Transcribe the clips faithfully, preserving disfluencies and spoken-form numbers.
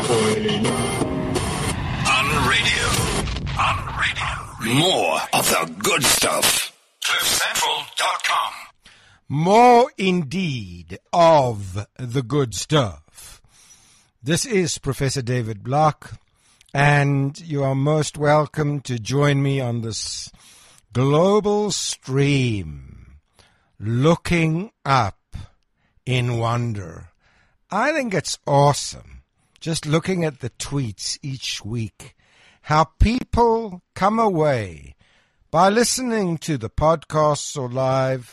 boiling. On radio. On radio. More of the good stuff. cliff central dot com. More indeed of the good stuff. This is Professor David Block, and you are most welcome to join me on this global stream, looking up in wonder. I think it's awesome, just looking at the tweets each week, how people come away by listening to the podcasts or live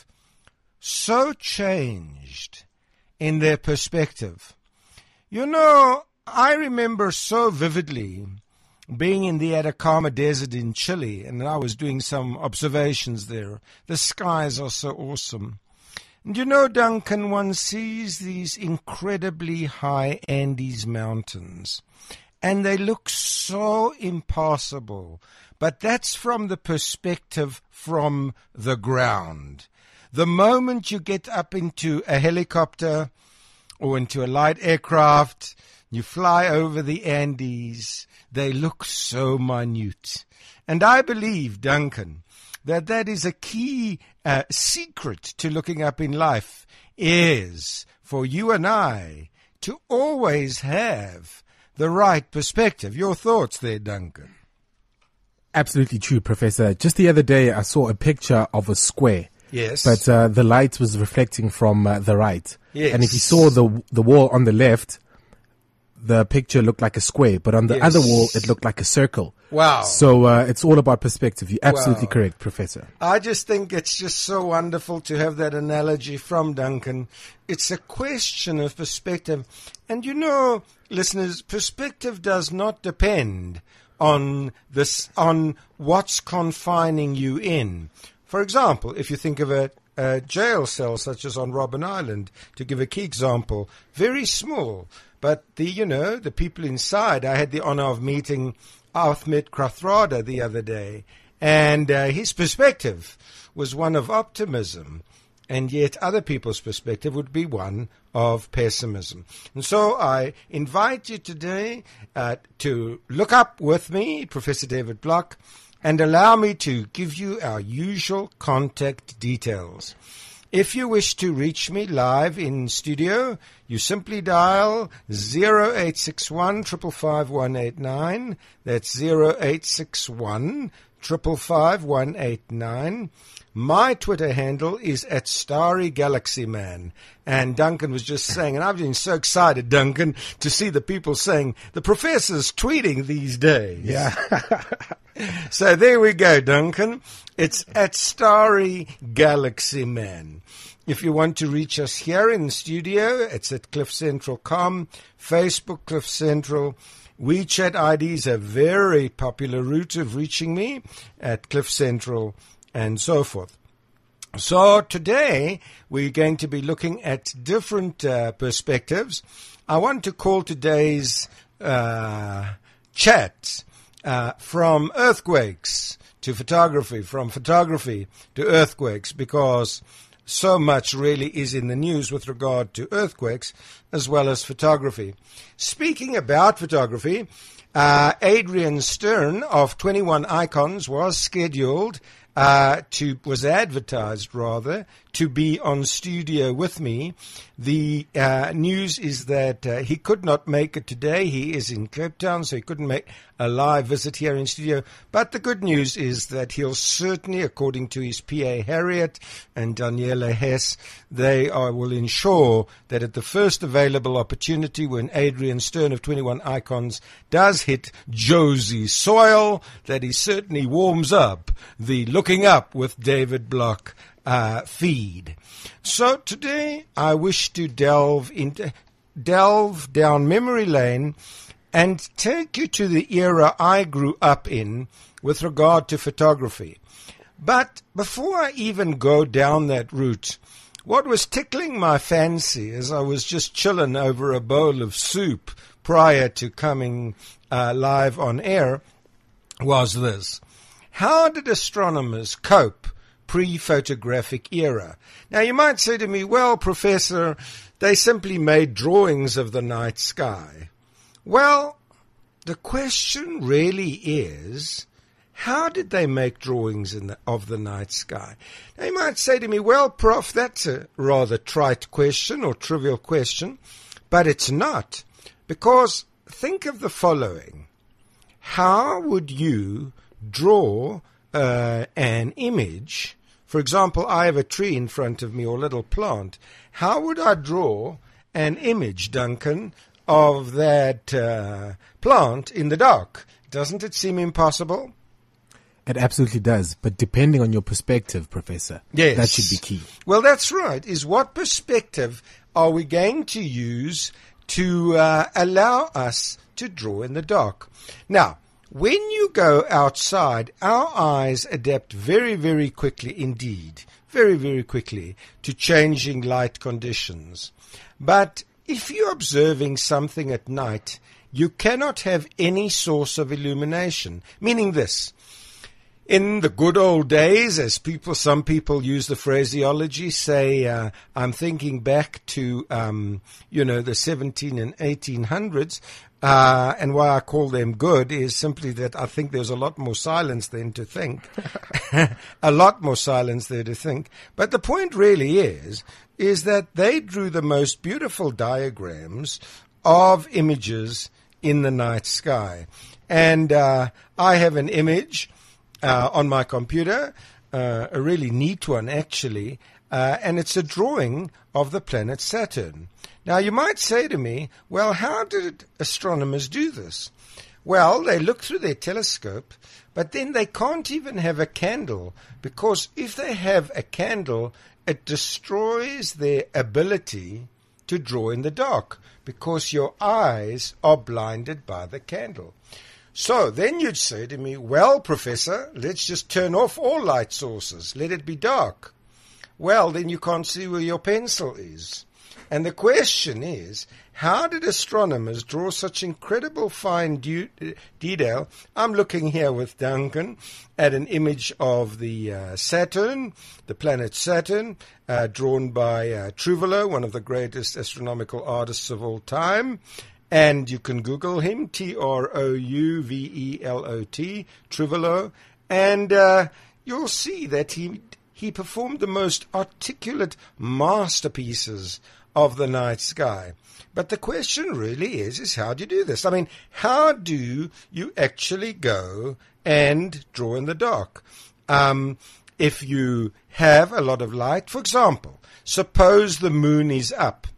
so changed in their perspective. You know, I remember so vividly being in the Atacama Desert in Chile, and I was doing some observations there. The skies are so awesome. And you know, Duncan, one sees these incredibly high Andes mountains, and they look so impassable. But that's from the perspective from the ground. The moment you get up into a helicopter or into a light aircraft, you fly over the Andes, they look so minute. And I believe, Duncan, that that is a key uh, secret to looking up in life, is for you and I to always have the right perspective. Your thoughts there, Duncan? Absolutely true, Professor. Just the other day, I saw a picture of a square. Yes. But uh, the light was reflecting from uh, the right. Yes. And if you saw the the wall on the left, the picture looked like a square. But on the Yes. other wall, it looked like a circle. Wow. So uh, it's all about perspective. You're absolutely Wow. correct, Professor. I just think it's just so wonderful to have that analogy from Duncan. It's a question of perspective. And you know, listeners, perspective does not depend on this, on what's confining you in. For example, if you think of a, a jail cell such as on Robben Island, to give a key example, very small, but the, you know, the people inside, I had the honor of meeting Ahmed Kathrada the other day, and uh, his perspective was one of optimism, and yet other people's perspective would be one of pessimism. And so I invite you today uh, to look up with me, Professor David Block, and allow me to give you our usual contact details. If you wish to reach me live in studio, you simply dial zero eight six one, five five one eight nine. That's zero eight six one, five five one eight nine. My Twitter handle is at Starry Galaxy Man. And Duncan was just saying, and I've been so excited, Duncan, to see the people saying, the professor's tweeting these days. Yeah. So there we go, Duncan. It's at Starry Galaxy Man. If you want to reach us here in the studio, it's at cliff central dot com, Facebook Cliff Central. WeChat I D is a very popular route of reaching me at Cliff Central and so forth. So today we're going to be looking at different uh, perspectives. I want to call today's uh, chat uh, from earthquakes to photography, from photography to earthquakes, because so much really is in the news with regard to earthquakes as well as photography. Speaking about photography, uh, Adrian Stern of twenty-one Icons was scheduled Uh, to was advertised rather to be on studio with me. The uh, news is that uh, he could not make it today. He is in Cape Town, so he couldn't make a live visit here in studio. But the good news is that he'll certainly, according to his P A Harriet and Daniela Hess, they are, will ensure that at the first available opportunity, when Adrian Stern of twenty-one Icons does hit Josie soil, that he certainly warms up the Looking Up with David Block uh, feed. So today I wish to delve into delve down memory lane and take you to the era I grew up in with regard to photography. But before I even go down that route, what was tickling my fancy as I was just chilling over a bowl of soup prior to coming uh, live on air was this. How did astronomers cope pre-photographic era? Now, you might say to me, well, Professor, they simply made drawings of the night sky. Well, the question really is, how did they make drawings in the, of the night sky? Now, you might say to me, well, Prof, that's a rather trite question or trivial question, but it's not. Because think of the following. How would you draw uh, an image? For example, I have a tree in front of me or a little plant. How would I draw an image, Duncan, of that uh, plant in the dark? Doesn't it seem impossible? It absolutely does, but depending on your perspective, Professor, yes, that should be key. Well, that's right, is what perspective are we going to use to uh, allow us to draw in the dark? Now, when you go outside, our eyes adapt very, very quickly indeed, very, very quickly to changing light conditions. But if you're observing something at night, you cannot have any source of illumination, meaning this. In the good old days, as people, some people use the phraseology, say, uh, I'm thinking back to, um, you know, the seventeen and eighteen hundreds, uh, and why I call them good is simply that I think there's a lot more silence then to think. A lot more silence there to think. But the point really is, is that they drew the most beautiful diagrams of images in the night sky. And uh, I have an image Uh, on my computer, uh, a really neat one actually, uh, and it's a drawing of the planet Saturn. Now you might say to me, well, how did astronomers do this? Well, they look through their telescope, but then they can't even have a candle, because if they have a candle, it destroys their ability to draw in the dark, because your eyes are blinded by the candle. So then you'd say to me, well, Professor, let's just turn off all light sources. Let it be dark. Well, then you can't see where your pencil is. And the question is, how did astronomers draw such incredible fine de- detail? I'm looking here with Duncan at an image of the uh, Saturn, the planet Saturn, uh, drawn by uh, Trouvelot, one of the greatest astronomical artists of all time. And you can Google him, T R O U V E L O T, Trouvelot, and uh, you'll see that he he performed the most articulate masterpieces of the night sky. But the question really is, is how do you do this? I mean, how do you actually go and draw in the dark? Um, if you have a lot of light, for example, suppose the moon is up,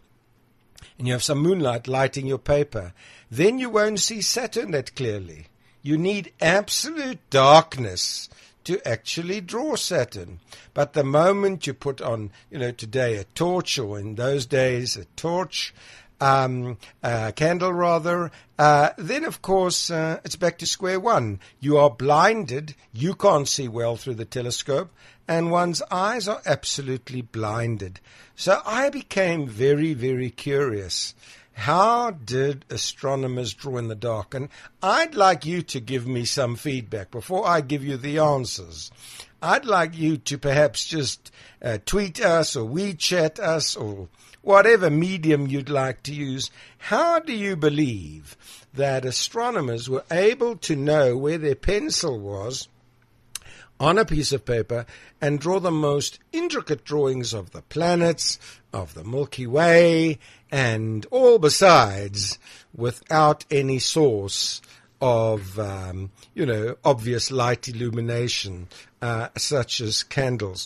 and you have some moonlight lighting your paper, then you won't see Saturn that clearly. You need absolute darkness to actually draw Saturn. But the moment you put on, you know, today a torch, or in those days a torch, um, a candle rather, uh, then of course uh, it's back to square one. You are blinded, you can't see well through the telescope, and one's eyes are absolutely blinded. So I became very, very curious. How did astronomers draw in the dark? And I'd like you to give me some feedback before I give you the answers. I'd like you to perhaps just uh, tweet us or WeChat us or whatever medium you'd like to use. How do you believe that astronomers were able to know where their pencil was on a piece of paper and draw the most intricate drawings of the planets, of the Milky Way, and all besides, without any source of, um, you know, obvious light illumination, uh, such as candles?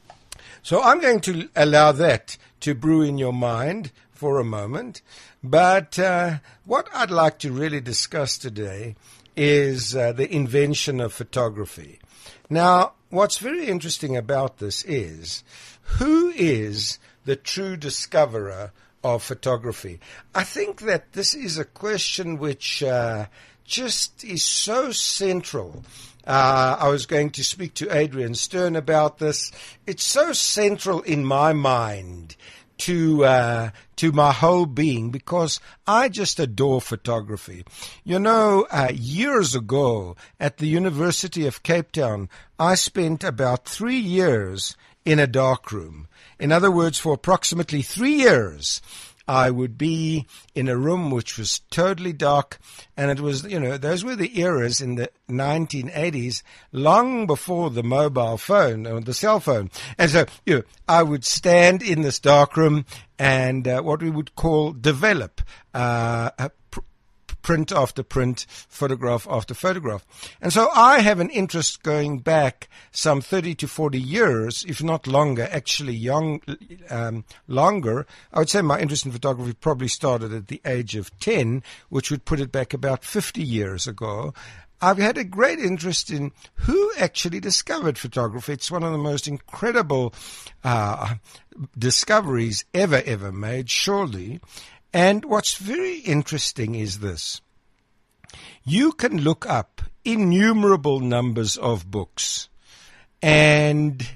So I'm going to allow that to brew in your mind for a moment. But uh, what I'd like to really discuss today is uh, the invention of photography. Now, what's very interesting about this is, who is the true discoverer of photography? I think that this is a question which uh, just is so central. Uh, I was going to speak to Adrian Stern about this. It's so central in my mind to uh, to my whole being, because I just adore photography. You know, uh, years ago at the University of Cape Town, I spent about three years in a darkroom. In other words, for approximately three years, I would be in a room which was totally dark, and it was, you know, those were the eras in the nineteen eighties, long before the mobile phone or the cell phone. And so, you know, I would stand in this dark room and uh, what we would call develop uh, a pr- print after print, photograph after photograph. And so I have an interest going back some thirty to forty years, if not longer, actually young, um, longer. I would say my interest in photography probably started at the age of ten, which would put it back about fifty years ago. I've had a great interest in who actually discovered photography. It's one of the most incredible uh, discoveries ever, ever made, surely. And what's very interesting is this. You can look up innumerable numbers of books, and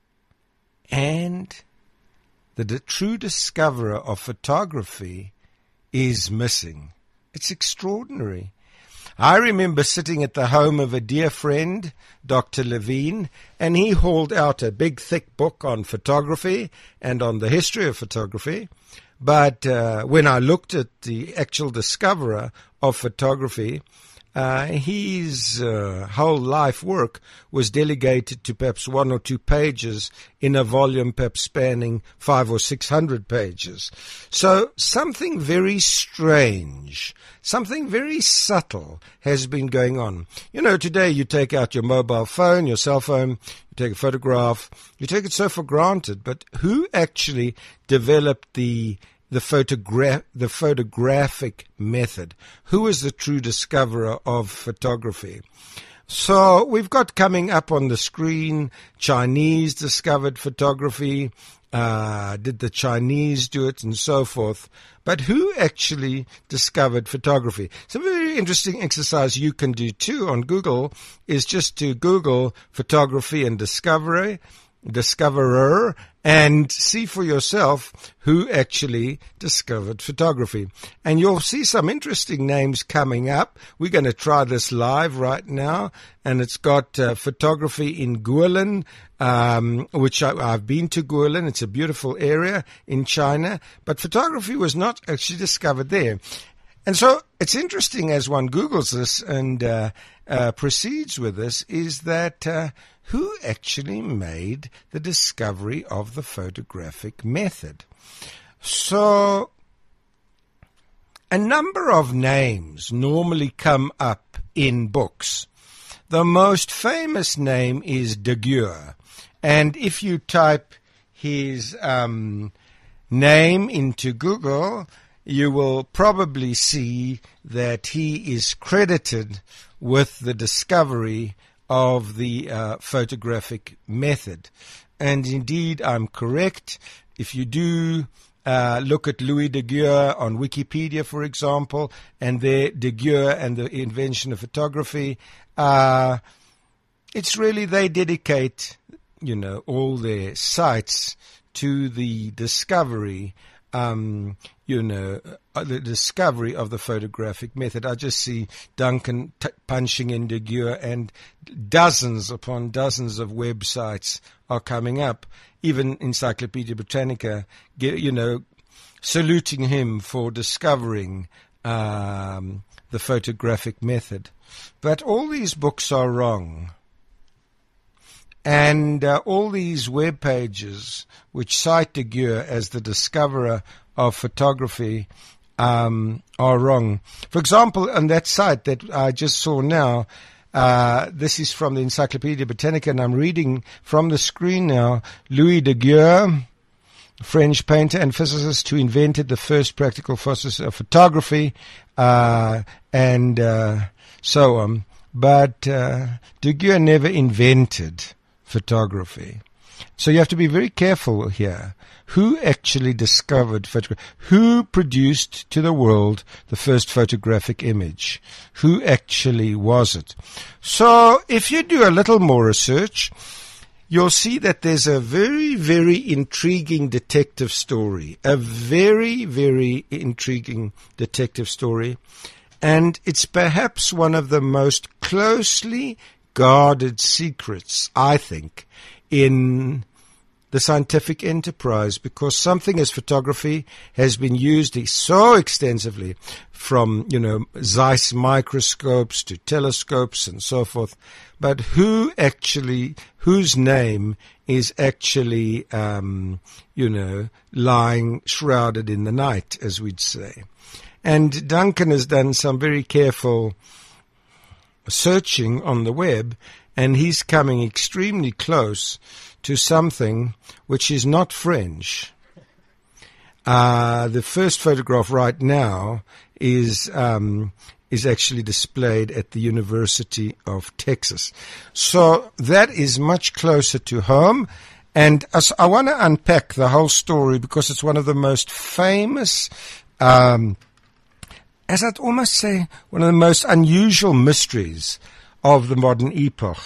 and the, the true discoverer of photography is missing. It's extraordinary. I remember sitting at the home of a dear friend, Doctor Levine, and he hauled out a big, thick book on photography and on the history of photography. But uh, when I looked at the actual discoverer of photography, uh, his uh, whole life work was delegated to perhaps one or two pages in a volume perhaps spanning five or six hundred pages. So something very strange, something very subtle has been going on. You know, today you take out your mobile phone, your cell phone, you take a photograph, you take it so for granted, but who actually developed the the photograph, the photographic method? Who is the true discoverer of photography? So we've got coming up on the screen, Chinese discovered photography. Uh, did the Chinese do it, and so forth? But who actually discovered photography? It's a very interesting exercise you can do too on Google, is just to Google photography and discovery, discoverer, and see for yourself who actually discovered photography. And you'll see some interesting names coming up. We're going to try this live right now, and it's got uh, photography in Guilin, um, which I, I've been to Guilin. It's a beautiful area in China, but photography was not actually discovered there. And so it's interesting as one Googles this and uh, uh, proceeds with this, is that uh, who actually made the discovery of the photographic method? So a number of names normally come up in books. The most famous name is Daguerre. And if you type his um, name into Google, you will probably see that he is credited with the discovery of the uh, photographic method. And indeed, I'm correct. If you do uh, look at Louis Daguerre on Wikipedia, for example, and there, Daguerre and the invention of photography, uh, it's really, they dedicate, you know, all their sites to the discovery Um, you know, uh, the discovery of the photographic method. I just see Duncan t- punching in Daguerre, and dozens upon dozens of websites are coming up. Even Encyclopedia Britannica, you know, saluting him for discovering um, the photographic method. But all these books are wrong. And uh, all these web pages which cite Daguerre as the discoverer of photography um, are wrong. For example, on that site that I just saw now, uh, this is from the Encyclopedia Britannica, and I'm reading from the screen now, Louis Daguerre, French painter and physicist who invented the first practical process of photography, uh, and uh, so on. But uh, Daguerre never invented photography. So you have to be very careful here. Who actually discovered photography? Who produced to the world the first photographic image? Who actually was it? So if you do a little more research, you'll see that there's a very, very intriguing detective story. A very, very intriguing detective story. And it's perhaps one of the most closely guarded secrets, I think, in the scientific enterprise, because something as photography has been used so extensively, from, you know, Zeiss microscopes to telescopes and so forth. But who actually, whose name is actually, um, you know, lying shrouded in the night, as we'd say. And Duncan has done some very careful searching on the web, and he's coming extremely close to something which is not French. Uh, the first photograph right now is um, is actually displayed at the University of Texas. So that is much closer to home. And as I want to unpack the whole story because it's one of the most famous, um, as I'd almost say, one of the most unusual mysteries of the modern epoch.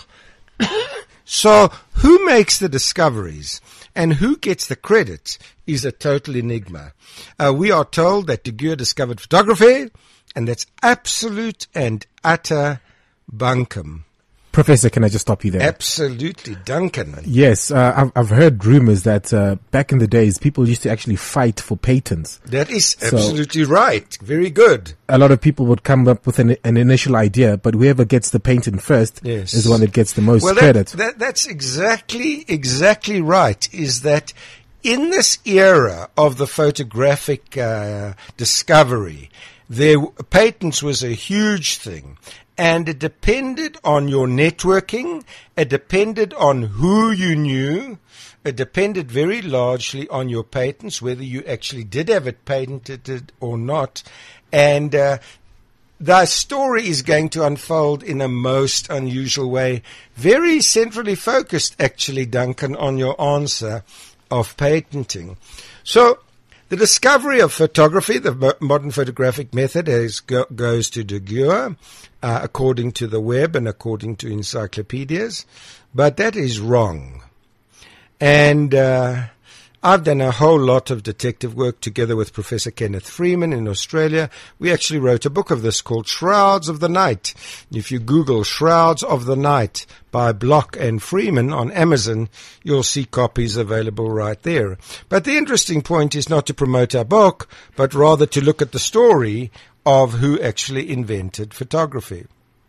So who makes the discoveries and who gets the credit is a total enigma. Uh, we are told that de Guer discovered photography, and that's absolute and utter bunkum. Professor, can I just stop you there? Absolutely, Duncan. Yes, uh, I've, I've heard rumors that uh, back in the days, people used to actually fight for patents. That is So- absolutely right. Very good. A lot of people would come up with an, an initial idea, but whoever gets the patent first Yes. is the one that gets the most Well, that, credit. that, that's exactly, exactly right, is that in this era of the photographic uh, discovery, there, patents was a huge thing. And it depended on your networking. It depended on who you knew. It depended very largely on your patents, whether you actually did have it patented or not. And uh, the story is going to unfold in a most unusual way. Very centrally focused, actually, Duncan, on your answer of patenting. So the discovery of photography, the mo- modern photographic method, has go- goes to de Guer, uh, according to the web and according to encyclopedias. But that is wrong. And uh, I've done a whole lot of detective work together with Professor Kenneth Freeman in Australia. We actually wrote a book of this called Shrouds of the Night. If you Google Shrouds of the Night by Block and Freeman on Amazon, you'll see copies available right there. But the interesting point is not to promote our book, but rather to look at the story of who actually invented photography.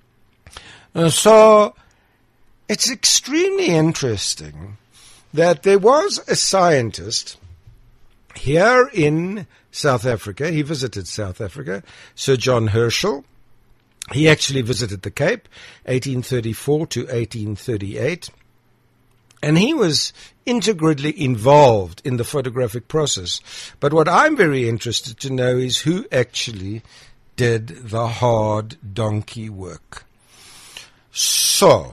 Uh, so it's extremely interesting that there was a scientist here in South Africa. He visited South Africa, Sir John Herschel. He actually visited the Cape, eighteen thirty-four to eighteen thirty-eight. And he was integrally involved in the photographic process. But what I'm very interested to know is who actually did the hard donkey work. So,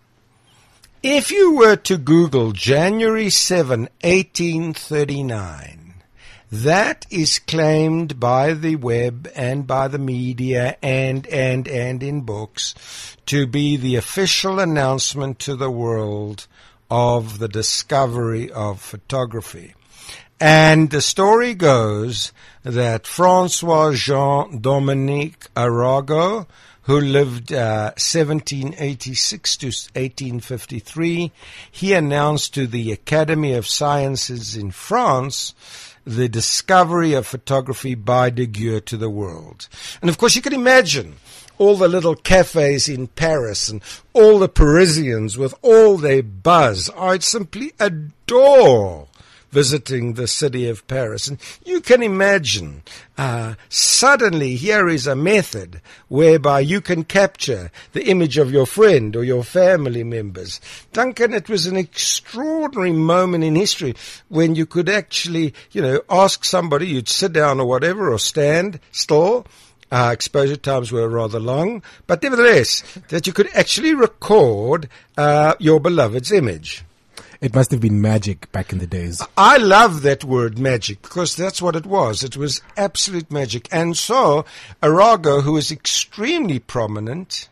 if you were to Google January seventh, eighteen thirty-nine, that is claimed by the web and by the media and, and, and in books to be the official announcement to the world of the discovery of photography. And the story goes that Francois Jean Dominique Arago, who lived uh, seventeen eighty-six to eighteen fifty-three, he announced to the Academy of Sciences in France the discovery of photography by de Guer to the world. And of course you can imagine all the little cafes in Paris and all the Parisians with all their buzz. I'd simply adore visiting the city of Paris. And you can imagine, uh, suddenly here is a method whereby you can capture the image of your friend or your family members. Duncan, it was an extraordinary moment in history when you could actually, you know, ask somebody, you'd sit down or whatever, or stand still. Uh, exposure times were rather long, but nevertheless, that you could actually record uh, your beloved's image. It must have been magic back in the days. I love that word magic because that's what it was. It was absolute magic. And so Arago, who is extremely prominent,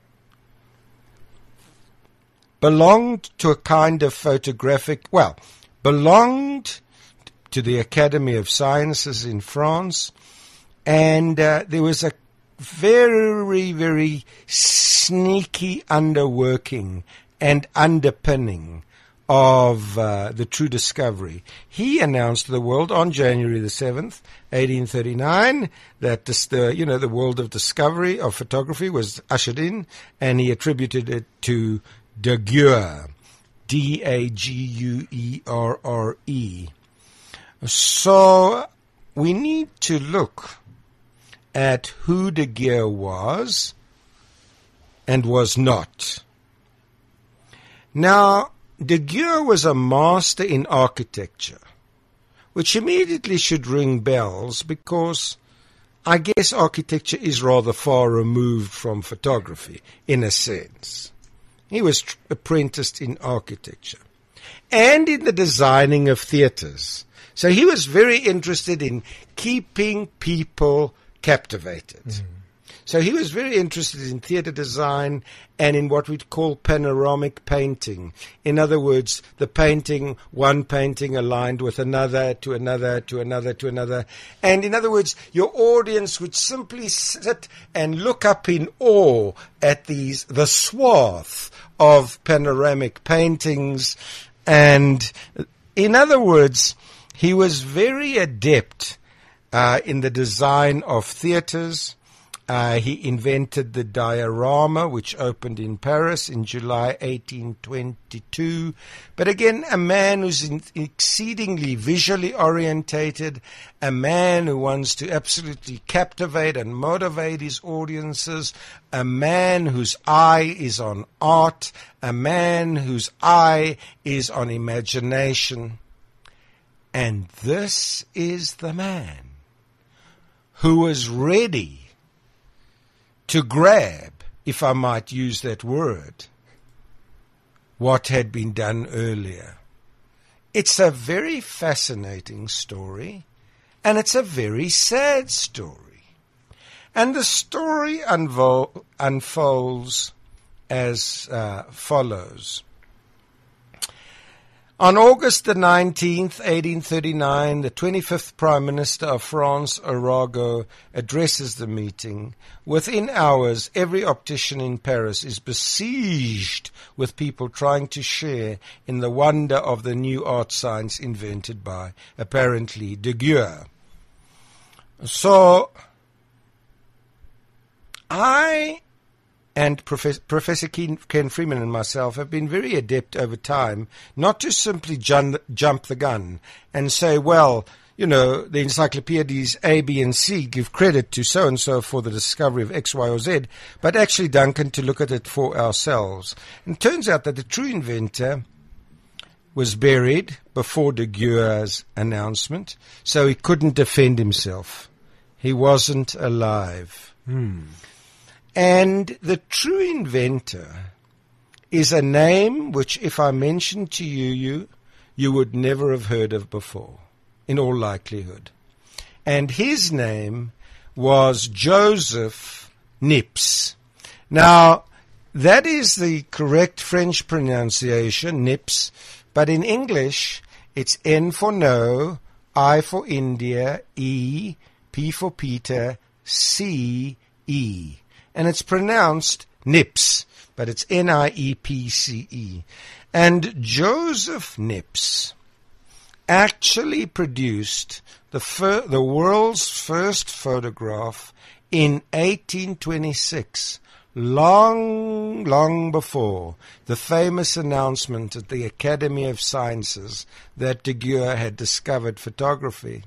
belonged to a kind of photographic, well, belonged to the Academy of Sciences in France. And uh, there was a very, very sneaky underworking and underpinning of uh, the true discovery. He announced to the world on January the seventh, eighteen thirty-nine, that this, the you know the world of discovery of photography was ushered in, and he attributed it to Daguerre, D A G U E R R E. So we need to look at who Daguerre was and was not. Now, Daguerre was a master in architecture, which immediately should ring bells because I guess architecture is rather far removed from photography, in a sense. He was tr- apprenticed in architecture and in the designing of theatres. So he was very interested in keeping people captivated. Mm. So he was very interested in theatre design and in what we'd call panoramic painting. In other words, the painting, one painting aligned with another, to another, to another, to another. And in other words, your audience would simply sit and look up in awe at these, the swath of panoramic paintings. And in other words, he was very adept uh, in the design of theatres. Uh, he invented the diorama, which opened in Paris in July eighteen twenty-two. But again, a man who's in, exceedingly visually orientated, a man who wants to absolutely captivate and motivate his audiences, a man whose eye is on art, a man whose eye is on imagination. And this is the man who was ready to grab, if I might use that word, what had been done earlier. It's a very fascinating story, and it's a very sad story. And the story unvol- unfolds as uh, follows. On August the nineteenth, eighteen thirty-nine, the twenty-fifth Prime Minister of France, Arago, addresses the meeting. Within hours, every optician in Paris is besieged with people trying to share in the wonder of the new art science invented by, apparently, Daguerre. So, I and Professor, Professor Ken, Ken Freeman and myself have been very adept over time not to simply jun, jump the gun and say, well, you know, the encyclopedias A, B, and C give credit to so-and-so for the discovery of X, Y, or Z, but actually, Duncan, to look at it for ourselves. And it turns out that the true inventor was buried before Daguerre's announcement, so he couldn't defend himself. He wasn't alive. Hmm. And the true inventor is a name which, if I mentioned to you, you, you would never have heard of before, in all likelihood. And his name was Joseph Niepce. Now, that is the correct French pronunciation, Niepce, but in English, it's N for no, I for India, E, P for Peter, C, E. And it's pronounced Niepce, but it's N I E P C E. And Joseph Niepce actually produced the fir- the world's first photograph in eighteen twenty-six, long, long before the famous announcement at the Academy of Sciences that Daguerre had discovered photography.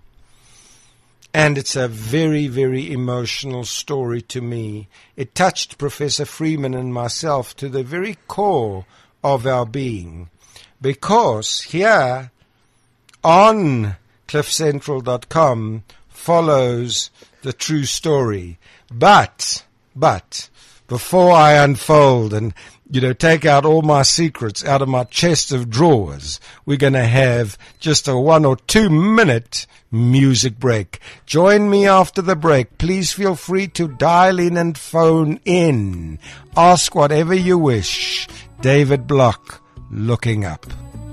And it's a very, very emotional story to me. It touched Professor Freeman and myself to the very core of our being. Because here on cliff central dot com follows the true story. But, but, before I unfold and, you know, take out all my secrets out of my chest of drawers, we're going to have just a one or two minute music break. Join me after the break. Please feel free to dial in and phone in. Ask whatever you wish. David Block, Looking Up.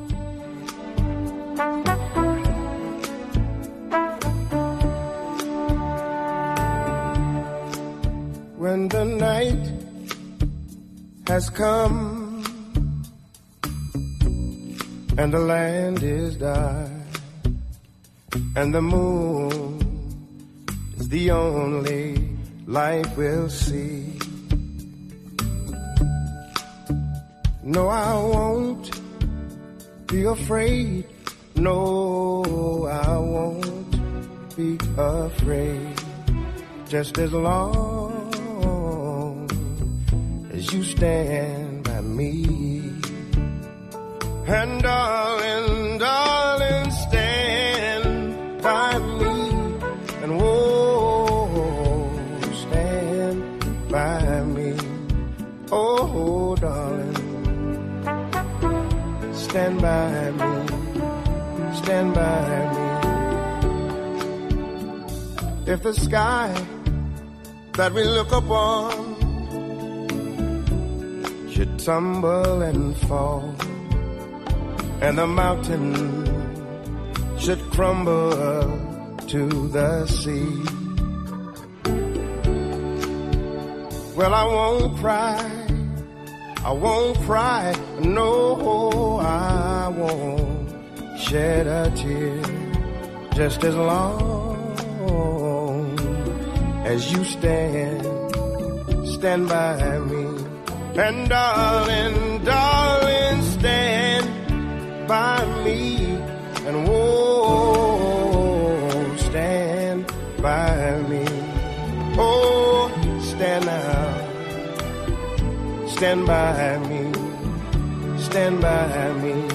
When the night has come and the land is dark, and the moon is the only light we'll see. No, I won't be afraid. No, I won't be afraid. Just as long as you stand by me. And darling, darling, stand by me. And whoa, stand by me. Oh, darling, stand by me. Stand by me. If the sky that we look upon should tumble and fall, and the mountain should crumble to the sea, well, I won't cry, I won't cry, no, I won't shed a tear, just as long as you stand, stand by me. And darling, darling, stand by me. And whoa, stand by me. Oh, stand now, stand by me, stand by me.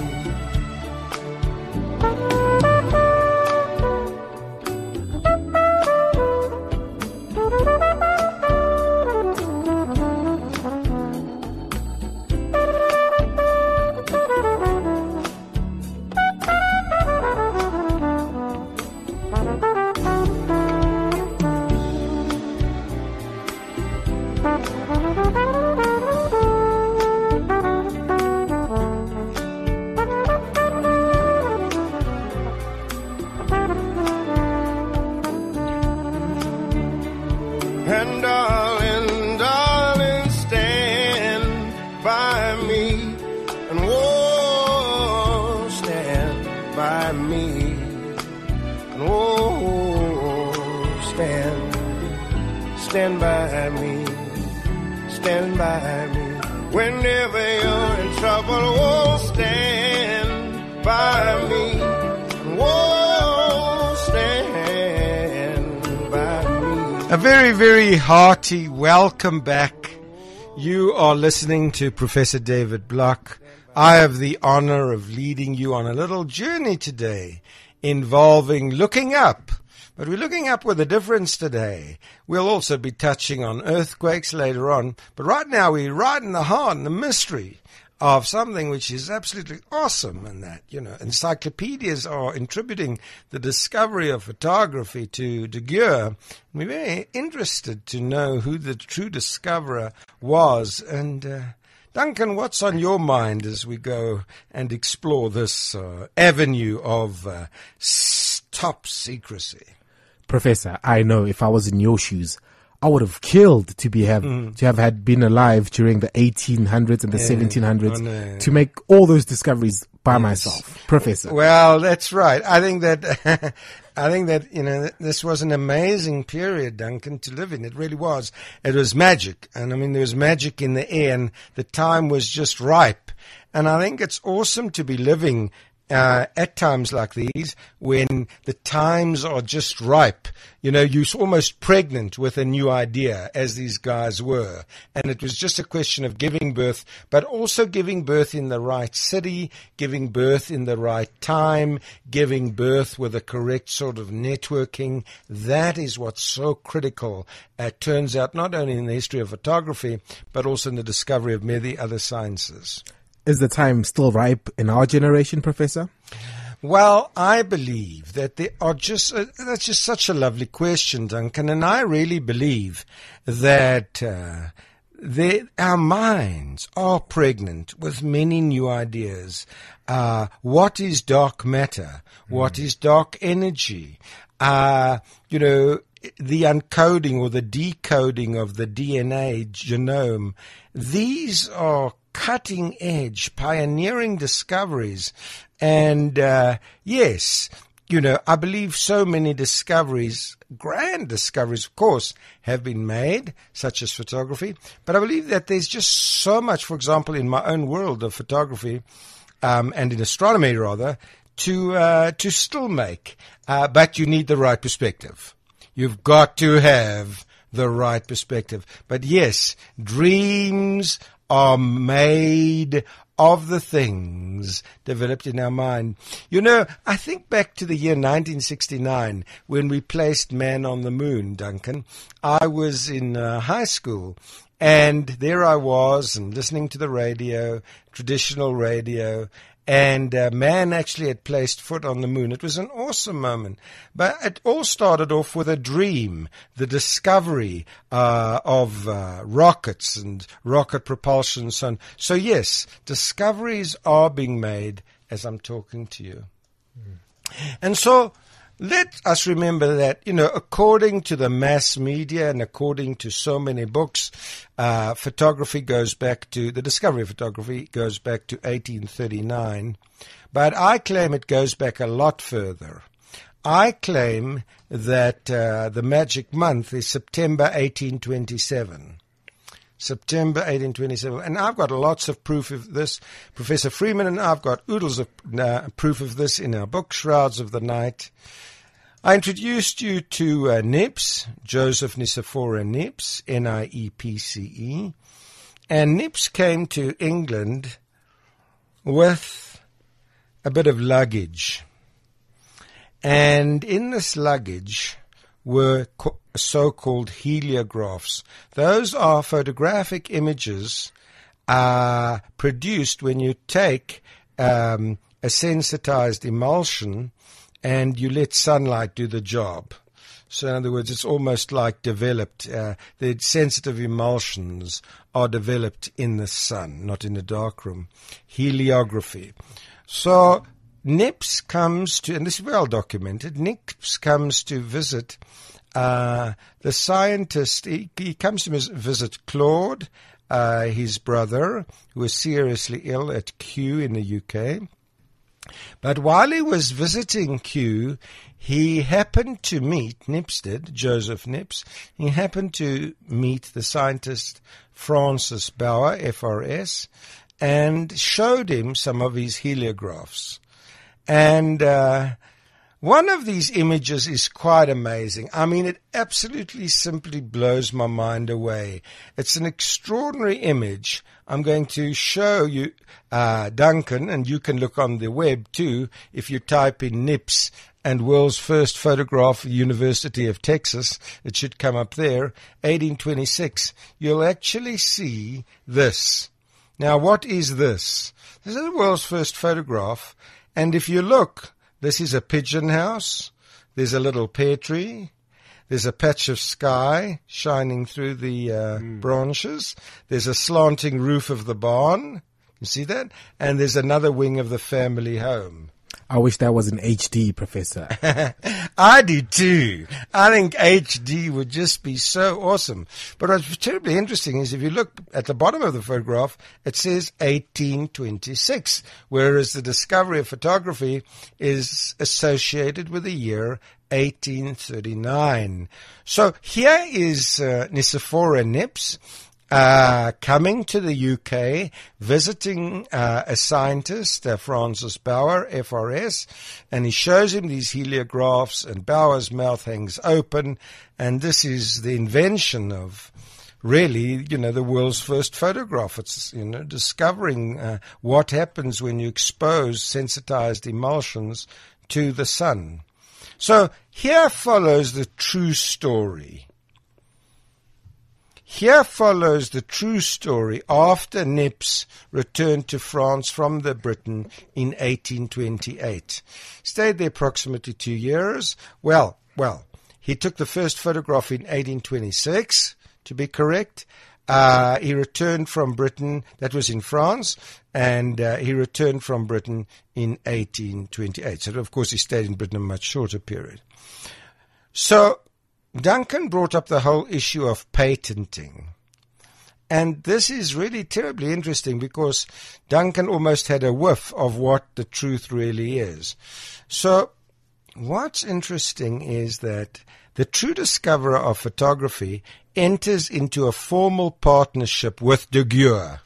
And darling, darling, stand by me. And whoa, stand by me. And whoa, stand, stand by me. Stand by me. Whenever you're in trouble, whoa, stand by me. And whoa, stand by me. A very, very hearty welcome back. You are listening to Professor David Block. I have the honor of leading you on a little journey today involving looking up. But we're looking up with a difference today. We'll also be touching on earthquakes later on. But right now we're right in the heart and the mystery of something which is absolutely awesome, and that, you know, encyclopedias are attributing the discovery of photography to Daguerre. We're very interested to know who the true discoverer was. And uh, Duncan, what's on your mind as we go and explore this uh, avenue of uh, s- top secrecy? Professor, I know if I was in your shoes, I would have killed to be have mm. to have had been alive during the eighteen hundreds and the yeah, seventeen hundreds to make all those discoveries by yes. myself, Professor. Well, that's right. I think that I think that you know this was an amazing period, Duncan, to live in. It really was. It was magic, and I mean there was magic in the air, and the time was just ripe. And I think it's awesome to be living Uh, at times like these, when the times are just ripe. You know, you're almost pregnant with a new idea, as these guys were. And it was just a question of giving birth, but also giving birth in the right city, giving birth in the right time, giving birth with the correct sort of networking. That is what's so critical. It turns out not only in the history of photography, but also in the discovery of many other sciences. Is the time still ripe in our generation, Professor? Well, I believe that there are just, uh, that's just such a lovely question, Duncan, and I really believe that uh, they, our minds are pregnant with many new ideas. Uh, what is dark matter? Mm. What is dark energy? Uh, you know, the uncoding or the decoding of the D N A genome. These are cutting edge, pioneering discoveries. And, uh, yes, you know, I believe so many discoveries, grand discoveries, of course, have been made, such as photography. But I believe that there's just so much, for example, in my own world of photography, um, and in astronomy rather, to, uh, to still make. Uh, but you need the right perspective. You've got to have the right perspective. But yes, dreams are made of the things developed in our mind. You know, I think back to the year nineteen sixty-nine when we placed man on the moon, Duncan. I was in uh, high school, and there I was and listening to the radio, traditional radio, and uh, man actually had placed foot on the moon. It was an awesome moment. But it all started off with a dream, the discovery uh, of uh, rockets and rocket propulsion and so on. So, yes, discoveries are being made as I'm talking to you. Mm. And so let us remember that, you know, according to the mass media and according to so many books, uh, photography goes back to, the discovery of photography goes back to eighteen thirty-nine. But I claim it goes back a lot further. I claim that uh, the magic month is September eighteen twenty-seven. September eighteen twenty-seven. And I've got lots of proof of this. Professor Freeman and I've got oodles of uh, proof of this in our book, Shrouds of the Night. I introduced you to uh, Niepce, Joseph Nicéphore Niepce, N I E P C E. And Niepce came to England with a bit of luggage. And in this luggage were co- so-called heliographs. Those are photographic images uh, produced when you take um, a sensitized emulsion and you let sunlight do the job. So in other words, it's almost like developed, uh, the sensitive emulsions are developed in the sun, not in the darkroom. Heliography. So Niepce comes to, and this is well documented, Niepce comes to visit uh, the scientist, he, he comes to visit Claude, uh, his brother, who was seriously ill at Kew in the U K. But while he was visiting Kew, he happened to meet, Niepce did, Joseph Niepce, he happened to meet the scientist Francis Bauer, F R S, and showed him some of his heliographs. And uh, one of these images is quite amazing. I mean, it absolutely simply blows my mind away. It's an extraordinary image. I'm going to show you, uh, Duncan, and you can look on the web too, if you type in Niepce and world's first photograph, University of Texas, it should come up there, eighteen twenty-six. You'll actually see this. Now, what is this? This is the world's first photograph, and if you look, this is a pigeon house, there's a little pear tree, there's a patch of sky shining through the uh, mm. branches, there's a slanting roof of the barn, you see that? And there's another wing of the family home. I wish that was in H D, Professor. I do too. I think H D would just be so awesome. But what's terribly interesting is if you look at the bottom of the photograph, it says eighteen twenty-six, whereas the discovery of photography is associated with the year eighteen thirty-nine. So here is uh, Nicéphore Niepce. Uh, coming to the U K, visiting uh, a scientist, uh, Francis Bauer, F R S, and he shows him these heliographs, and Bauer's mouth hangs open, and this is the invention of really, you know, the world's first photograph. It's, you know, discovering uh, what happens when you expose sensitized emulsions to the sun. So here follows the true story. Here follows the true story after Niepce returned to France from the Britain in eighteen twenty-eight. Stayed there approximately two years. Well, well, he took the first photograph in eighteen twenty-six, to be correct. Uh, he returned from Britain, that was in France, and uh, he returned from Britain in eighteen twenty-eight. So, of course, he stayed in Britain a much shorter period. So, Duncan brought up the whole issue of patenting. And this is really terribly interesting because Duncan almost had a whiff of what the truth really is. So what's interesting is that the true discoverer of photography enters into a formal partnership with de Guer.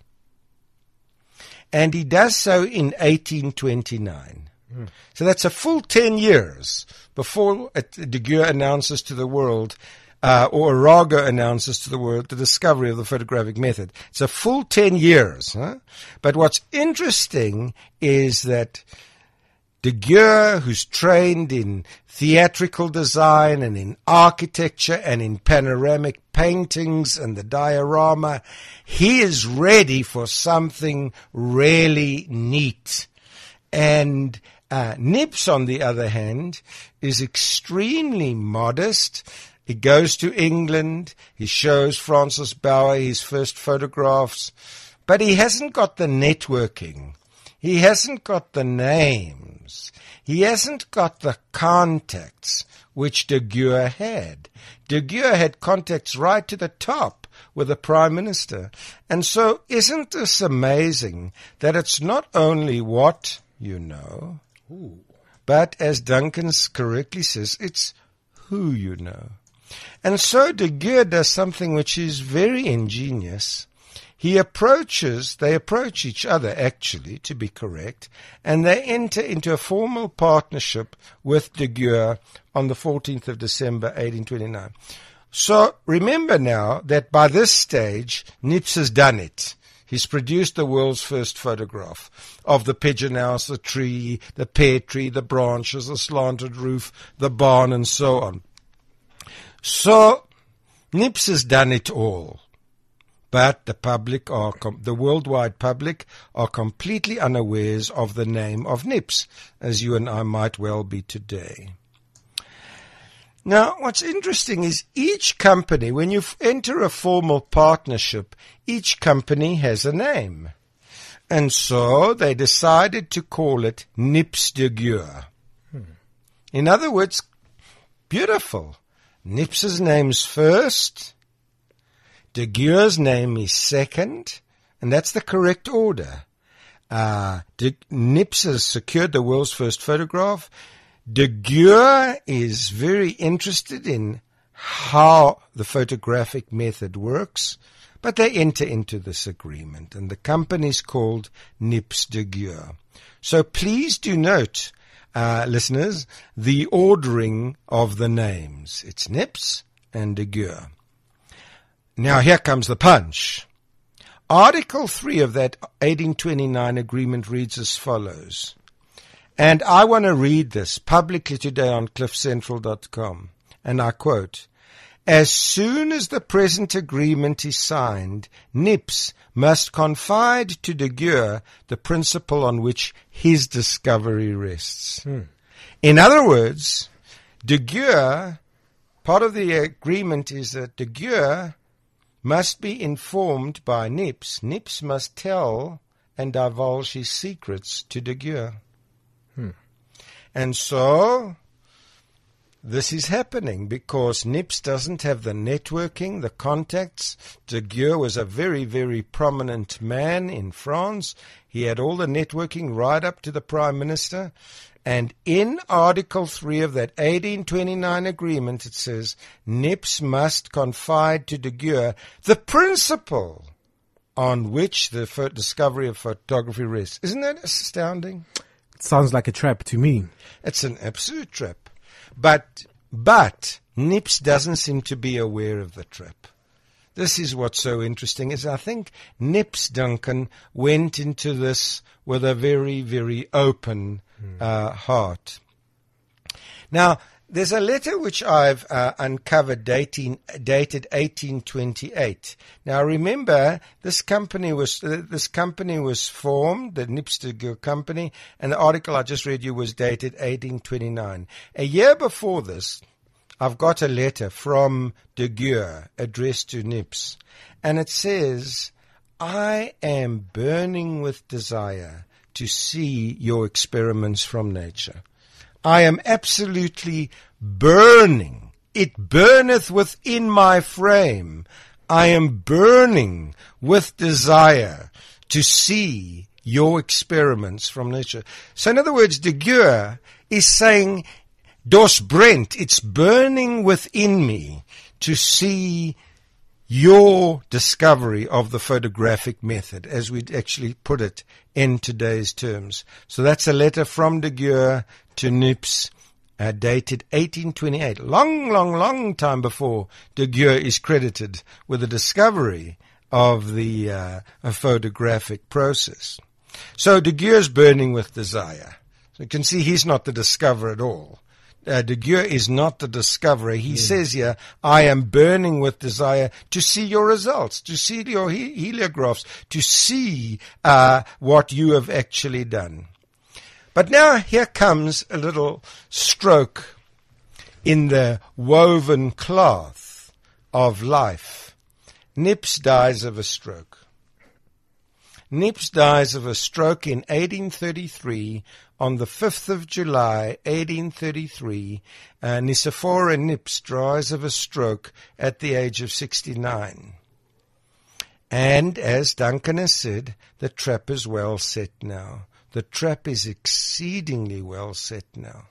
And he does so in eighteen twenty-nine. Mm. So that's a full ten years before de Guer announces to the world, uh, or Arago announces to the world, the discovery of the photographic method. It's a full ten years. Huh? But what's interesting is that de Guer, who's trained in theatrical design and in architecture and in panoramic paintings and the diorama, he is ready for something really neat. And uh, Nips, on the other hand, is extremely modest. He goes to England, he shows Francis Bauer his first photographs, but he hasn't got the networking. He hasn't got the names. He hasn't got the contacts which de Guer had. De Guer had contacts right to the top with the Prime Minister. And so isn't this amazing that it's not only what you know, Ooh. but as Duncan correctly says, it's who you know. And so de Guer does something which is very ingenious. He approaches, they approach each other actually, to be correct, and they enter into a formal partnership with de Guer on the fourteenth of December, eighteen twenty-nine. So remember now that by this stage, Nips has done it. He's produced the world's first photograph of the pigeon house, the tree, the pear tree, the branches, the slanted roof, the barn, and so on. So Nips has done it all. But the public are, com- the worldwide public are completely unawares of the name of Nips, as you and I might well be today. Now, what's interesting is each company, when you f- enter a formal partnership, each company has a name. And so they decided to call it Nips de Guer. Hmm. In other words, beautiful. Nips's name's first, de Guer's name is second, and that's the correct order. Uh, de, Nips has secured the world's first photograph. De Guer is very interested in how the photographic method works, but they enter into this agreement, and the company is called Nips de Guer. So please do note, uh, listeners, the ordering of the names. It's Nips and de Guer. Now here comes the punch. Article three of that eighteen twenty-nine agreement reads as follows. And I want to read this publicly today on cliff central dot com. And I quote, "As soon as the present agreement is signed, Nips must confide to de Guer the principle on which his discovery rests." Hmm. In other words, de Guer, part of the agreement is that de Guer must be informed by Nips. Nips must tell and divulge his secrets to de Guer. Hmm. And so this is happening because Nips doesn't have the networking, the contacts. De Guer was a very, very prominent man in France. He had all the networking right up to the Prime Minister. And in Article three of that eighteen twenty-nine agreement, it says, Nips must confide to de Guer the principle on which the discovery of photography rests. Isn't that astounding? It sounds like a trap to me. It's an absolute trap. But, but Nips doesn't seem to be aware of the trap. This is what's so interesting, is I think Nips, Duncan, went into this with a very, very open uh, heart. Now, there's a letter which I've uh, uncovered dating, dated eighteen twenty-eight. Now, remember, this company was uh, this company was formed, the Nips de Guer company, and the article I just read you was dated eighteen twenty-nine. A year before this, I've got a letter from de Guer addressed to Nips, and it says, "I am burning with desire to see your experiments from nature. I am absolutely burning. It burneth within my frame. I am burning with desire to see your experiments from nature. So in other words, de Geer is saying, Dos Brent, it's burning within me to see your discovery of the photographic method, as we'd actually put it in today's terms. So that's a letter from de Geer to Niepce, uh, dated eighteen twenty-eight, long, long, long time before de Geer is credited with the discovery of the uh, photographic process. So de Geer's burning with desire. So you can see he's not the discoverer at all. Uh, de Geer is not the discoverer. He yeah. says here, I am burning with desire to see your results, to see your he- heliographs, to see uh, what you have actually done. But now here comes a little stroke in the woven cloth of life. Niepce dies of a stroke. Niepce dies of a stroke in eighteen thirty-three. On the fifth of July, eighteen thirty-three, uh, Nicéphore Niepce dies of a stroke at the age of sixty-nine. And as Duncan has said, the trap is well set now. The trap is exceedingly well set now.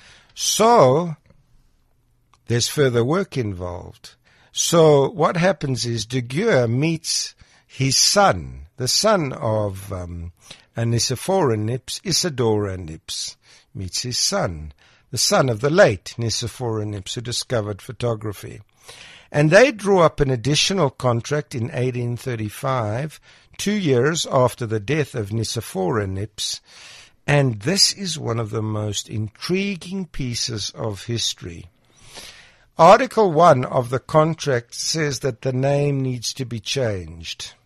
So, there's further work involved. So, what happens is de Geer meets his son, the son of um, Nicéphore Niepce, Isidore Niepce, meets his son, the son of the late Nicéphore Niepce, who discovered photography. And they drew up an additional contract in eighteen thirty-five, two years after the death of Nicéphore Niepce. And this is one of the most intriguing pieces of history. Article one of the contract says that the name needs to be changed.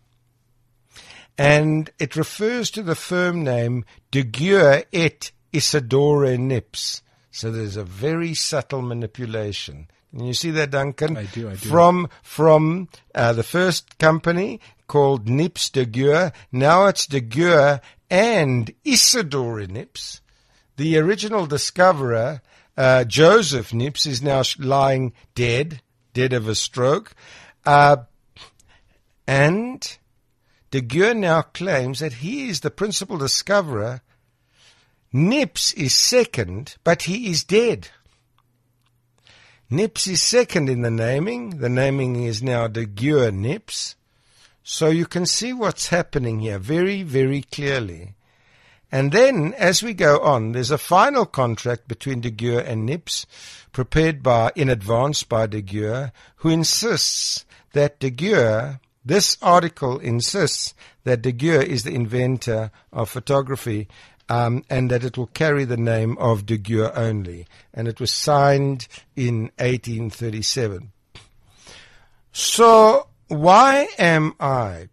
And it refers to the firm name de Geer et Isidore Niepce. So there's a very subtle manipulation. Can you see that, Duncan? I do, I do. From, from uh, the first company called Niepce de Geer, now it's de Geer and Isidore Niepce. The original discoverer, uh, Joseph Niepce, is now lying dead, dead of a stroke. Uh, and de Geer now claims that he is the principal discoverer. Niepce is second, but he is dead. Niepce is second in the naming. The naming is now de Geer Niepce. So you can see what's happening here very, very clearly. And then, as we go on, there's a final contract between de Geer and Niepce, prepared by, in advance by de Geer, who insists that de Geer, this article insists that de Geer is the inventor of photography, Um, and that it will carry the name of de Geer only. And it was signed in eighteen thirty-seven. So, why am I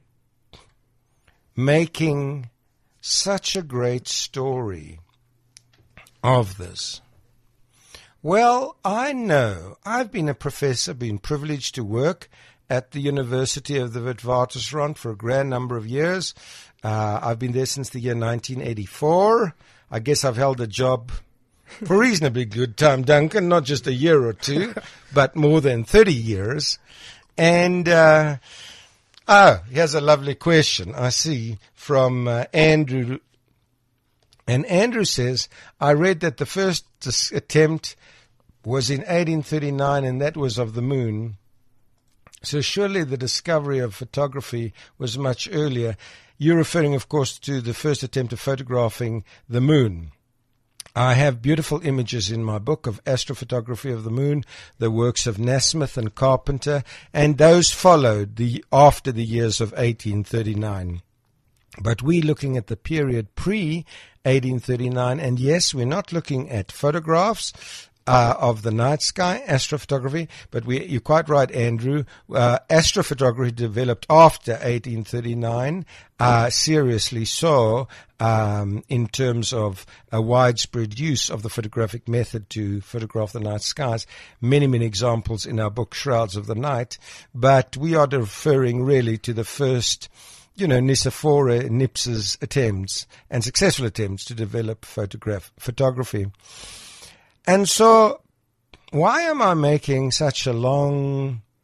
making such a great story of this? Well, I know I've been a professor, been privileged to work at the University of the Witwatersrand for a grand number of years. Uh, I've been there since the year nineteen eighty-four. I guess I've held a job for a reasonably good time, Duncan, not just a year or two, but more than thirty years. And, uh, oh, here's a lovely question I see from uh, Andrew. And Andrew says, I read that the first attempt was in eighteen thirty-nine, and that was of the moon. So surely the discovery of photography was much earlier. You're referring, of course, to the first attempt of photographing the moon. I have beautiful images in my book of astrophotography of the moon, the works of Nasmyth and Carpenter, and those followed the after the years of eighteen thirty-nine. But we're looking at the period pre eighteen thirty-nine, and yes, we're not looking at photographs Uh, of the night sky, astrophotography, but we, you're quite right, Andrew. Uh, astrophotography developed after eighteen thirty-nine, uh, seriously so, um, in terms of a widespread use of the photographic method to photograph the night skies. Many, many examples in our book, Shrouds of the Night, but we are referring really to the first, you know, Nicéphore Niepce's attempts and successful attempts to develop photograph photography. And so, why am I making such a long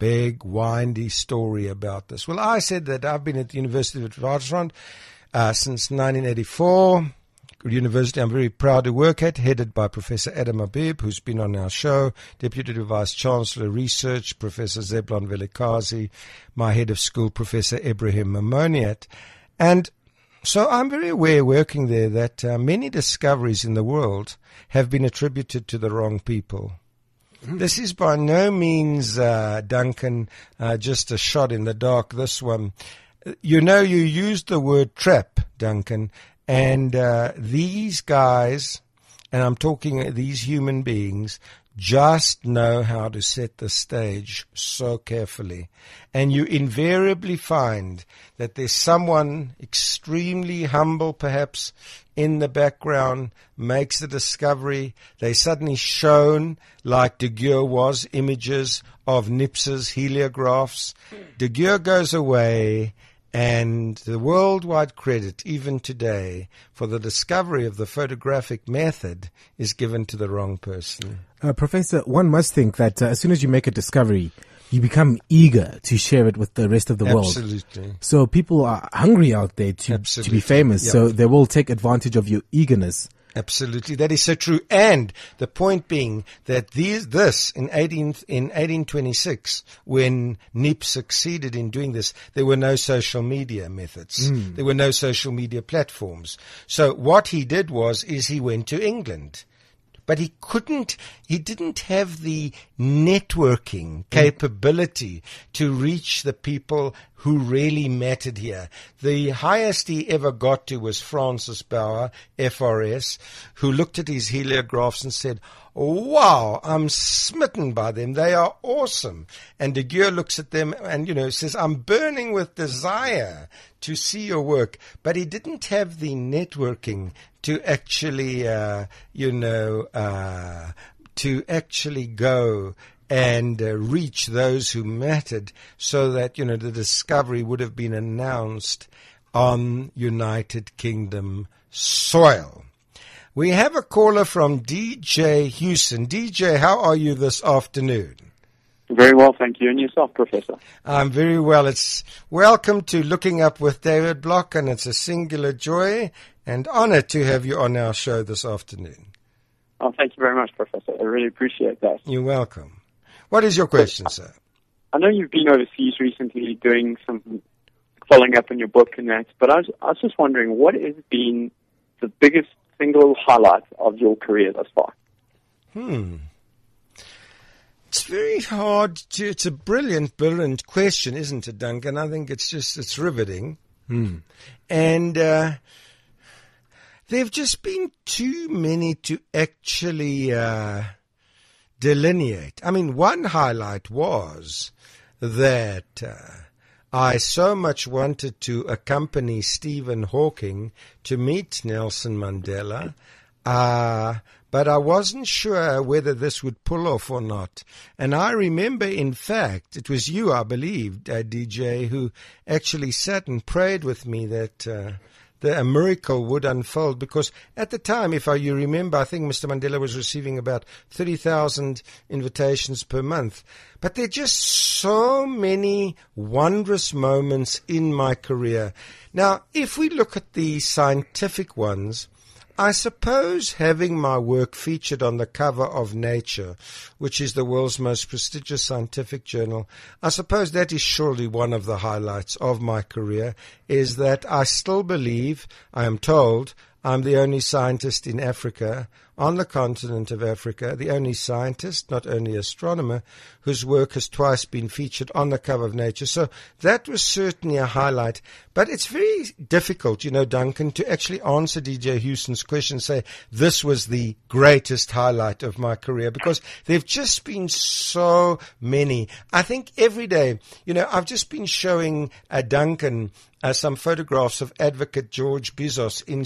big, windy story about this. Well, I said that I've been at the University of Witwatersrand uh, since nineteen eighty-four. University I'm very proud to work at, headed by Professor Adam Habib, who's been on our show, Deputy Vice Chancellor Research, Professor Zeblon Velikazi, my head of school, Professor Ibrahim Mamoniat. And so I'm very aware working there that uh, many discoveries in the world have been attributed to the wrong people. Mm. This is by no means, uh, Duncan, uh, just a shot in the dark, this one. You know, you used the word trap, Duncan. And uh, these guys, and I'm talking these human beings, just know how to set the stage so carefully. And you invariably find that there's someone extremely humble, perhaps, in the background, makes the discovery. They're suddenly shown, like De Geer was, images of Nips's heliographs. De Geer goes away. And the worldwide credit, even today, for the discovery of the photographic method is given to the wrong person. Uh, Professor, one must think that uh, as soon as you make a discovery, you become eager to share it with the rest of the Absolutely. world. Absolutely. So people are hungry out there to, to be famous. Yep. So they will take advantage of your eagerness. Absolutely, that is so true. And the point being that these, this in eighteen in eighteen twenty-six, when Nips succeeded in doing this, there were no social media methods. Mm. There were no social media platforms. So what he did was, is he went to England. But he couldn't, he didn't have the networking capability to reach the people who really mattered here. The highest he ever got to was Francis Bauer, F R S, who looked at his heliographs and said, wow, I'm smitten by them. They are awesome. And De Geer looks at them and, you know, says, I'm burning with desire to see your work. But he didn't have the networking to actually, uh, you know, uh, to actually go and uh, reach those who mattered so that, you know, the discovery would have been announced on United Kingdom soil. We have a caller from D J Houston. D J, how are you this afternoon? Very well, thank you. And yourself, Professor? I'm very well. It's welcome to Looking Up with David Block, and it's a singular joy and honor to have you on our show this afternoon. Oh, thank you very much, Professor. I really appreciate that. You're welcome. What is your question, sir? I know you've been overseas recently doing some following up on your book and that, but I was, I was just wondering, what has been the biggest single highlight of your career thus far? Hmm. It's very hard to, it's a brilliant, brilliant question, isn't it, Duncan? I think it's just, it's riveting. Hmm. And, uh, there have just been too many to actually, uh, delineate. I mean, one highlight was that, uh, I so much wanted to accompany Stephen Hawking to meet Nelson Mandela, uh, but I wasn't sure whether this would pull off or not. And I remember, in fact, it was you, I believe, uh, D J, who actually sat and prayed with me that uh, the, a miracle would unfold. Because at the time, if I, you remember, I think Mister Mandela was receiving about thirty thousand invitations per month. But there are just so many wondrous moments in my career. Now, if we look at the scientific ones, I suppose having my work featured on the cover of Nature, which is the world's most prestigious scientific journal, I suppose that is surely one of the highlights of my career, is that I still believe, I am told, I'm the only scientist in Africa, on the continent of Africa, the only scientist, not only astronomer, whose work has twice been featured on the cover of Nature. So that was certainly a highlight. But it's very difficult, you know, Duncan, to actually answer D J Houston's question and say, this was the greatest highlight of my career, because there have just been so many. I think every day, you know, I've just been showing uh, Duncan Uh, some photographs of Advocate George Bizos in studio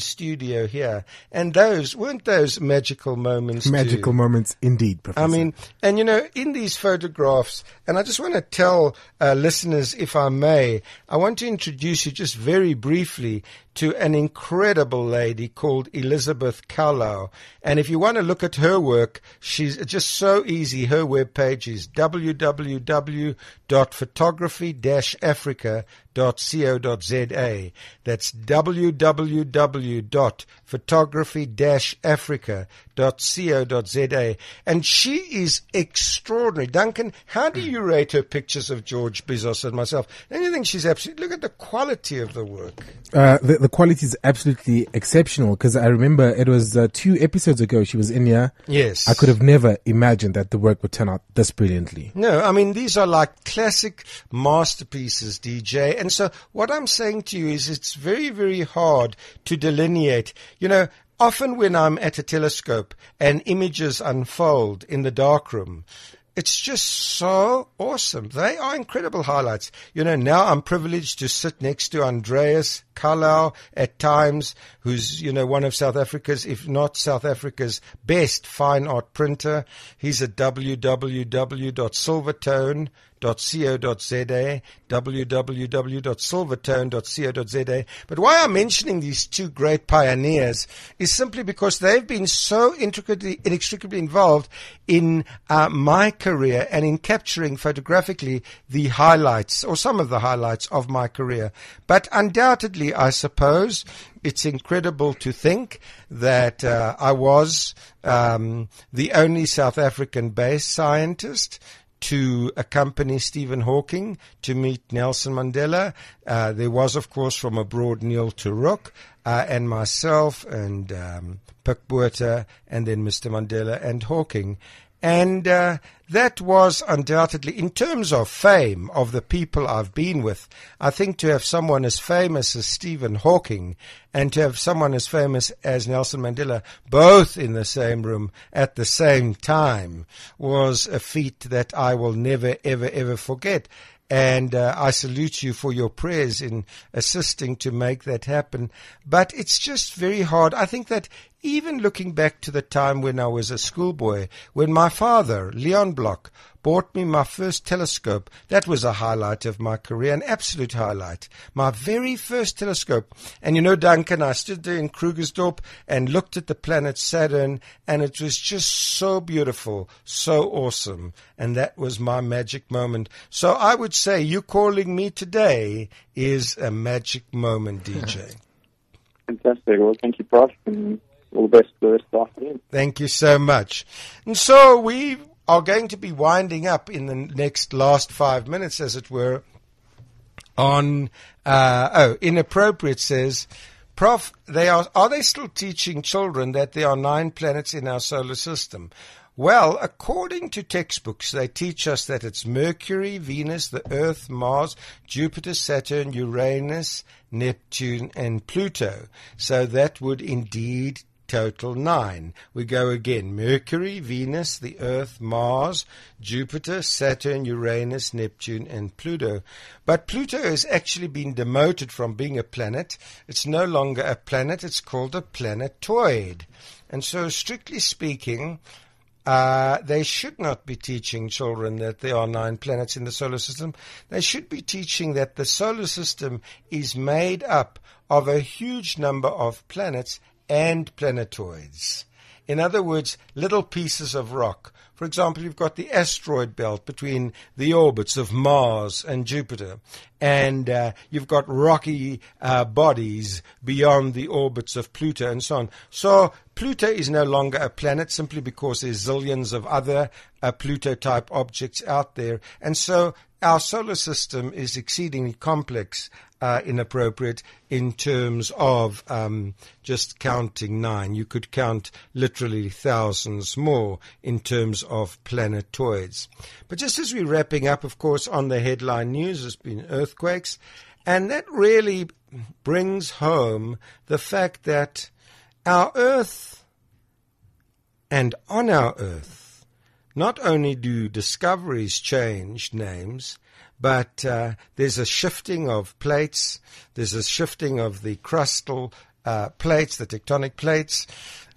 studio here. And those, weren't those magical moments? Magical too? moments indeed, Professor. I mean, and you know, in these photographs, and I just want to tell uh, listeners, if I may, I want to introduce you just very briefly to an incredible lady called Elizabeth Carlow. And if you want to look at her work, she's just so easy. Her webpage is w w w dot photography dash africa dot co dot z a. That's w w w dot photography dash africa dot co dot z a. And she is extraordinary. Duncan, how do you rate her pictures of George Bizos and myself? Don't you think she's absolutely... Look at the quality of the work. Uh, the, the quality is absolutely exceptional, because I remember it was uh, two episodes ago she was in here. Yes. I could have never imagined that the work would turn out this brilliantly. No, I mean, these are like classic masterpieces, D J. And so what I'm saying to you is it's very, very hard to delineate. You know, often when I'm at a telescope and images unfold in the darkroom, it's just so awesome. They are incredible highlights. You know, now I'm privileged to sit next to Andreas Carlow at times, who's, you know, one of South Africa's, if not South Africa's best fine art printer. He's at w w w dot silvertone dot co dot z a, w w w dot silvertone dot co dot z a. But why I'm mentioning these two great pioneers is simply because they've been so intricately, inextricably involved in uh, my career and in capturing photographically the highlights, or some of the highlights of my career. But undoubtedly, I suppose, it's incredible to think that uh, I was um, the only South African-based scientist to accompany Stephen Hawking to meet Nelson Mandela. Uh, there was, of course, from abroad Neil Turok uh, and myself and um, Pik Botha, and then Mister Mandela and Hawking. And uh, that was undoubtedly, in terms of fame of the people I've been with, I think to have someone as famous as Stephen Hawking and to have someone as famous as Nelson Mandela both in the same room at the same time was a feat that I will never, ever, ever forget. And uh, I salute you for your prayers in assisting to make that happen. But it's just very hard. I think that even looking back to the time when I was a schoolboy, when my father, Leon Bloch, bought me my first telescope, that was a highlight of my career, an absolute highlight. My very first telescope. And you know, Duncan, I stood there in Krugersdorp and looked at the planet Saturn, and it was just so beautiful, so awesome. And that was my magic moment. So I would say you calling me today is a magic moment, D J. Fantastic. Well, thank you, Prof, and all the best for the rest of the afternoon. Thank you so much. And so we are going to be winding up in the next last five minutes, as it were, on, uh, oh, Inappropriate says, Prof, they are, are they still teaching children that there are nine planets in our solar system? Well, according to textbooks, they teach us that it's Mercury, Venus, the Earth, Mars, Jupiter, Saturn, Uranus, Neptune, and Pluto. So that would indeed total nine. We go again. Mercury, Venus, the Earth, Mars, Jupiter, Saturn, Uranus, Neptune, and Pluto. But Pluto has actually been demoted from being a planet. It's no longer a planet. It's called a planetoid. And so, strictly speaking, Uh, they should not be teaching children that there are nine planets in the solar system. They should be teaching that the solar system is made up of a huge number of planets and planetoids. In other words, little pieces of rock. For example, you've got the asteroid belt between the orbits of Mars and Jupiter, and uh, you've got rocky uh, bodies beyond the orbits of Pluto and so on. So Pluto is no longer a planet simply because there's zillions of other uh, Pluto-type objects out there. And so our solar system is exceedingly complex, uh, inappropriate in terms of um, just counting nine. You could count literally thousands more in terms of planetoids. But just as we're wrapping up, of course, on the headline news, there's been earthquakes, and that really brings home the fact that our Earth, and on our Earth, not only do discoveries change names, but uh, there's a shifting of plates, there's a shifting of the crustal uh, plates, the tectonic plates.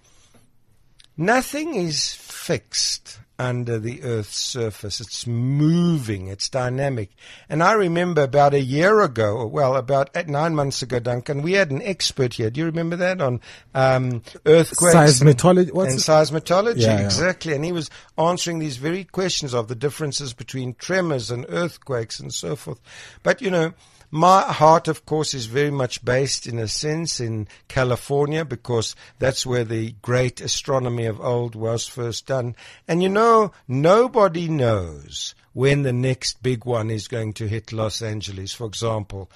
Nothing is fixed under the Earth's surface. It's moving, it's dynamic. And I remember about a year ago, well, about eight, nine months ago, Duncan, we had an expert here. Do you remember that? On um, earthquakes. Seismology. What's and it? seismology, Yeah, yeah. exactly. And he was answering these very questions of the differences between tremors and earthquakes and so forth. But, you know, my heart, of course, is very much based, in a sense, in California, because that's where the great astronomy of old was first done. And, you know, nobody knows when the next big one is going to hit Los Angeles, for example.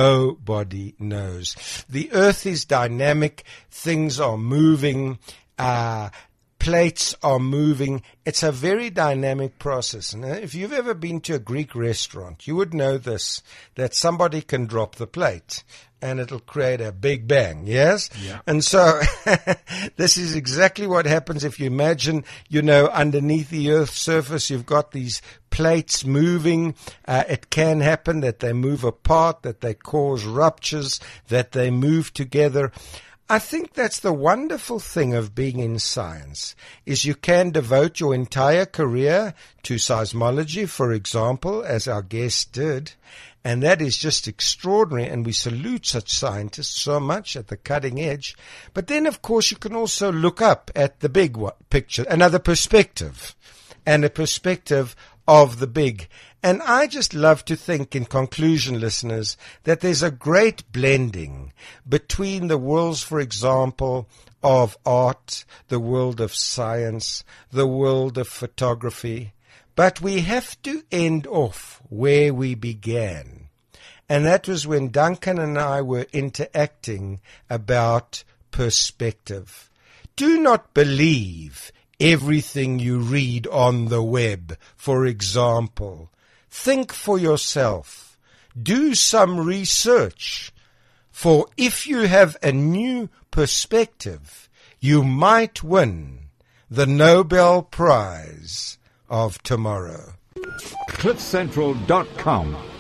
Nobody knows. The Earth is dynamic. Things are moving. Uh, plates are moving. It's a very dynamic process. And if you've ever been to a Greek restaurant, you would know this, that somebody can drop the plate and it'll create a big bang, yes? Yeah. And so this is exactly what happens if you imagine, you know, underneath the Earth's surface, you've got these plates moving. Uh, it can happen that they move apart, that they cause ruptures, that they move together. I think that's the wonderful thing of being in science, is you can devote your entire career to seismology, for example, as our guest did, and that is just extraordinary, and we salute such scientists so much at the cutting edge. But then, of course, you can also look up at the big picture, another perspective, and a perspective of the big. And I just love to think, in conclusion, listeners, that there's a great blending between the worlds, for example, of art, the world of science, the world of photography. But we have to end off where we began. And that was when Duncan and I were interacting about perspective. Do not believe everything you read on the web, for example. Think for yourself. Do some research. For if you have a new perspective, you might win the Nobel Prize of tomorrow. cliff central dot com